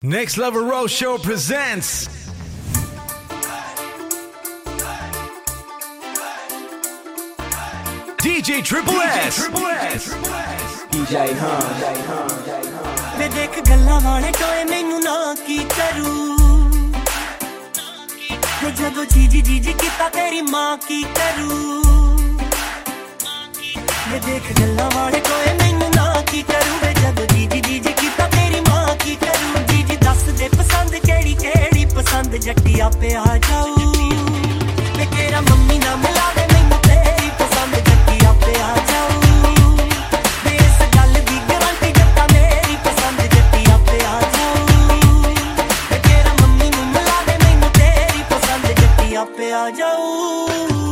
Next Level Roadshow presents DJ Triple S DJ ਵੇ ਦੇਖ ਗੱਲਾਂ ਵਾਲੇ ਟੋਏ ਮੈਨੂੰ ਨਾ ਕੀ ਕਰੂ ਵੇ ਜਦੋਂ ਜੀ ਕੀਤਾ ਤੇਰੀ ਮਾਂ ਕੀ ਕਰੂ ਵੇ ਦੇਖ ਗੱਲਾਂ ਵਾਲੇ ਟੋਏ ਮੈਨੂੰ ਨਾ ਕੀ ਕਰੂ ਵੇ ਜਦੋਂ ਜੀ ਕੀਤਾ ਤੇਰੀ ਮਾਂ ਕੀ ਕਰੂ ਜੀ ਦੱਸ ਦੇ ਪਸੰਦ ਕਿਹੜੀ ਪਸੰਦ ਜੱਟੀ ਆਪੇ ਆ ਜਾਊ ਵੇ ਤੇਰਾ ਮੰਮੀ ਨਾ ਮਿਲਾ ਦੇ ਮੈਨੂੰ ਤੇਰੀ ਪਸੰਦ ਜੱਟੀ ਆਪੇ ਆ ਜਾਊ पे आ जाऊं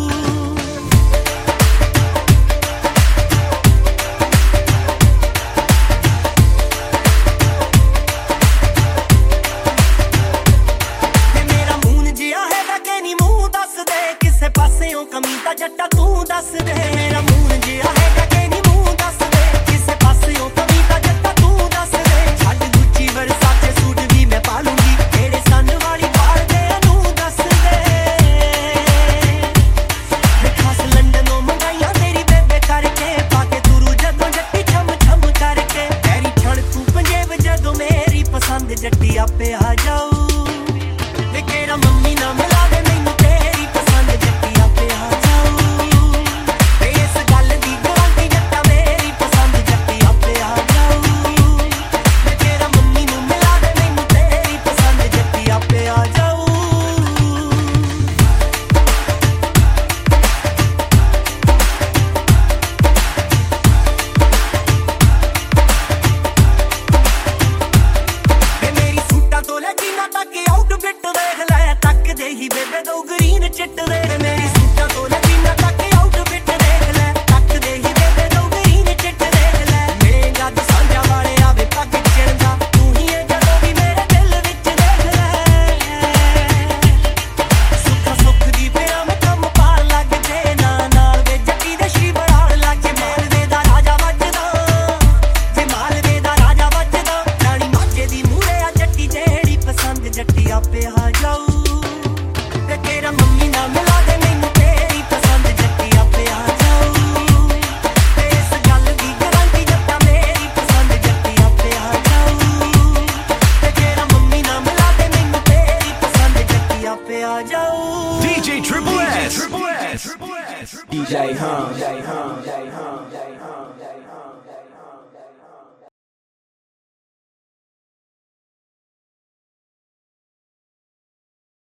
मेरा मून जिया है कि नहीं मुंह दस दे किसे पासेओं कमी ता जट्टा तू दस दे मेरा मून जिया है कि नहीं मुंह दस दे किसे पासेओं कमी ता जट्टा तू दस दे छड्ड गुच्ची वर्साचे सूट भी मैं पा लूंगी केड़े सन वाली बाल दे अनू दस दे जट्टी आपे आ जाऊ वे केरा मम्मी ना मिला दे मैनू तेरी पसंद जट्टी आपे आ जाऊ वे इस गल दी गारंटी जट्टा मेरी पसंद जट्टी आपे आ जाऊ वे केरा मम्मी नू मिला दे मैनू तेरी पसंद जट्टी आपे आ जाऊ ही बेबे दो ग्रीन चिट दे मेरी सूटा तो लजीना तक आउटफिट देख ले तक दे ही बेबे दो ग्रीन चिट देख ले मिलेगा दसांजा वाले आवे पग चिड़दा तू ही है जदों भी मेरे दिल विच देख ले सुख दी पिया मैं कम पार लग जे नाल वे जट्टी दे श्री बड़ाल लग जे मालवे दा राजा वजदा जे मालवे दा राजा वजदा रानी माजे दी मूरे आ जट्टी जेड़ी पसंद जट्टी आपे आ जाऊ तेरा मम्मी ना मिला दे मैनू तेरी पसंद जट्टी आपे आ जाऊ ते इस गल दी गारंटी जट्टा मेरी पसंद जट्टी आपे आ जाऊ ते तेरा मम्मी ना मिला दे मैनू तेरी पसंद जट्टी आपे आ जाऊ DJ Triple S DJ